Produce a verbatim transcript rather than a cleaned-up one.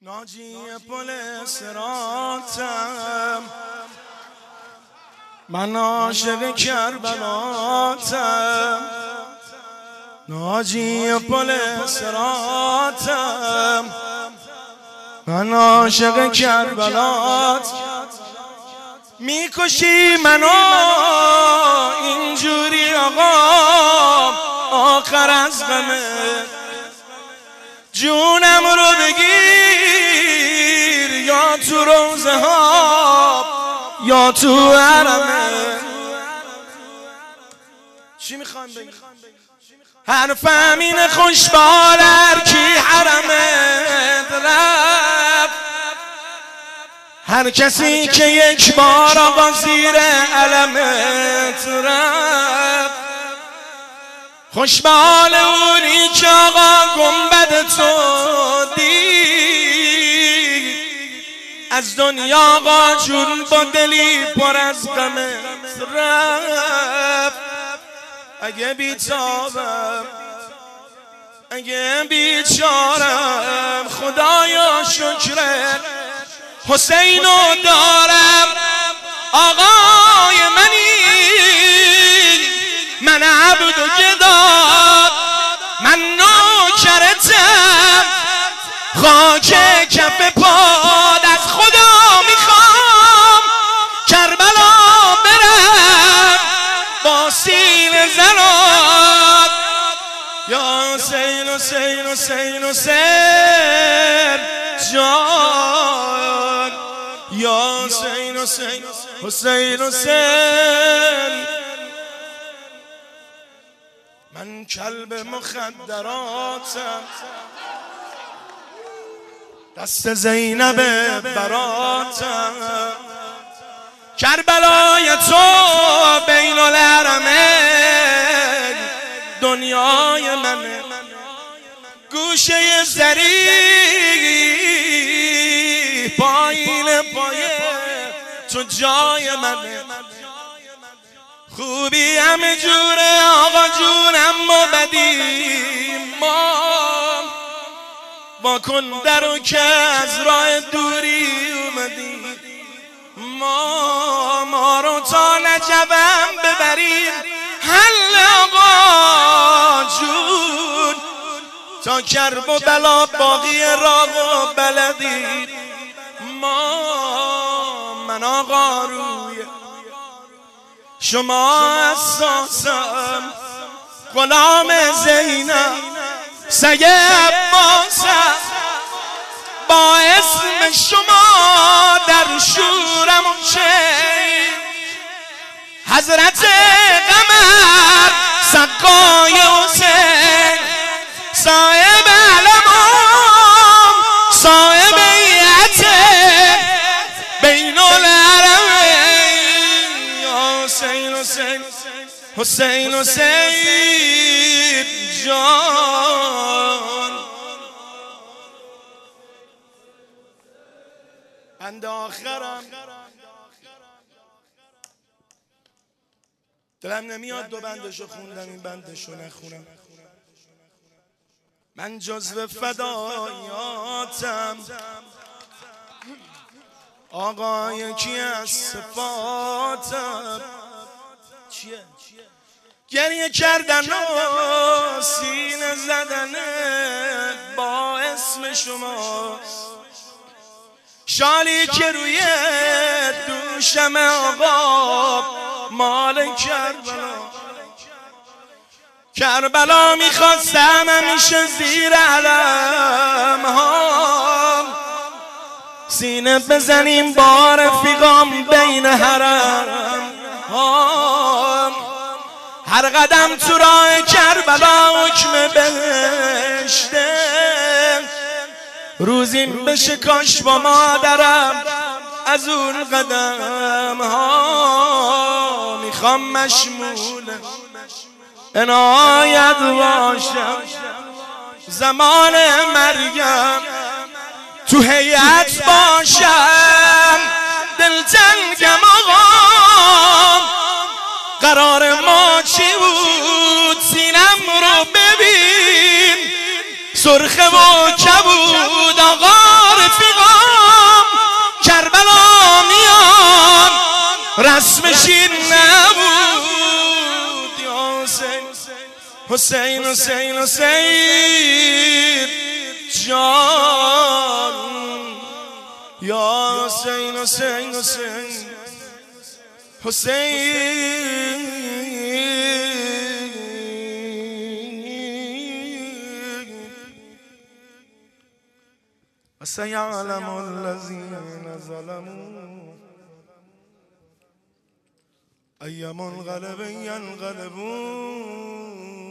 ناجی پل صراطم، من عاشق کربلاتم. ناجی پل صراطم، من عاشق کربلات. میکشی منو اینجوری آقا، آخر از غمه جونم رو بگیر، یا تو روزه ها یا تو حرمه. چی میخوام بگی؟ حرفم اینه خوشبال هر کی حرمت رفت، هر کسی که یک بار آقا زیر علمت رفت. خوشبال اونی که آقا گنبد تو دید، از دنیا آقا جون با دلی پر از غمت رفت. اگه بیتابم اگه بیچارم، خدایا شکرت حسینو دارم. آقای منی، من عبد و گدا، من نوکرتم، خاک کف پاد. از خدا میخوام کربلا برم با سینه زنات. یا حسین حسین حسین حسین جان، یا حسین حسین حسین حسین. من کلب مخدراتم، دست زینب براتم. کربلای تو بین الحرمین دنیای منه، گوشه زری پایین پایه تو جای منه. خوبی همه جوره آقا جونم و بدی ما، با کن درو که از راه دوری اومدی. ما ما رو تا نجوم ببریم حل آقا جون، تا کرب و بلا باقی راه و بلدی. ما من آقا روی شما اساسم، غلام زینب سگ عباسم. با اسم شما در شورم و چین، حضرت قمر سقای حسین، صاحب علمام صاحب ایته بین الحرمین. یا حسین حسین حسین حسین جان. بند آخرم دلم نمیاد دو بندشو خوندم، این بندشو نخونم. من جزو فدایاتم، آقا یکی از صفاتم. چیه؟ گریه کردن و سینه زدن با اسم شماست، شالی که روی دوشم آقا مال کربلا. کربلا میخواستم همیشه زیر علم ها سینه بزنیم با رفیقام بین حرم ها. هر قدم تو راه کربلا حکم بهشته، روزیم بشه کاش با مادرم از اون قدم ها. میخوام مشمول عنایت باشم زمان مرگم، تو هیئت باشم دلتنگم آقا. قرار ما چی بود سینم رو ببین، سرخه و کبود آقا رفیق رسمش این نبود یا حسین حسین حسین حسین جان یا حسین حسین حسین حسین سيعلم الذين ظلموا أي منقلب ينقلبون